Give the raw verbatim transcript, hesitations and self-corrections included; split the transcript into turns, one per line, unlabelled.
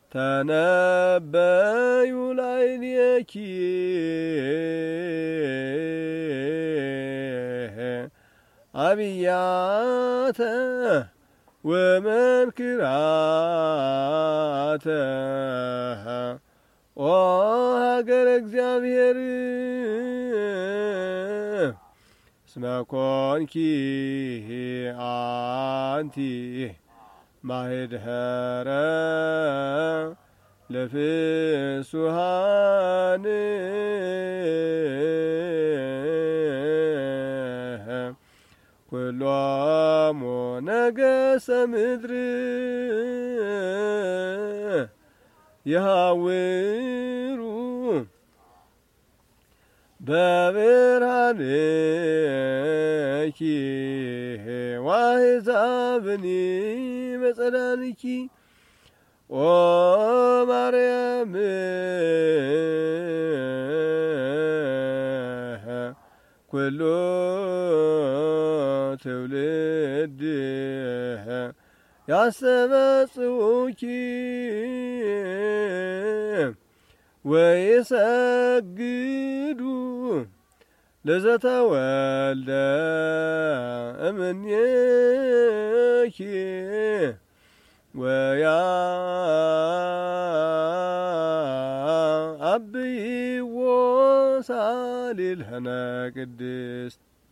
ተነበዩ ላዕሌኪ አብያተ ወመንክራተ ኦ ሀገረ እግዚአብሔር እስመ ኮንኪ አንቲ ማህደረ ለፍሱሃን ኩሎሙ ነገሰ ምድር ይሃውሩ በብርሃንኪ ወአሕዛብኒ በጸዳልኪ ኦ ማርያም ኩሉ ትውልድ ያስተበጽውኪ ወይሰግዱ ለዘተወልደ እምኔኪ ወያአብይዎ ሳሊልነ ቅድስት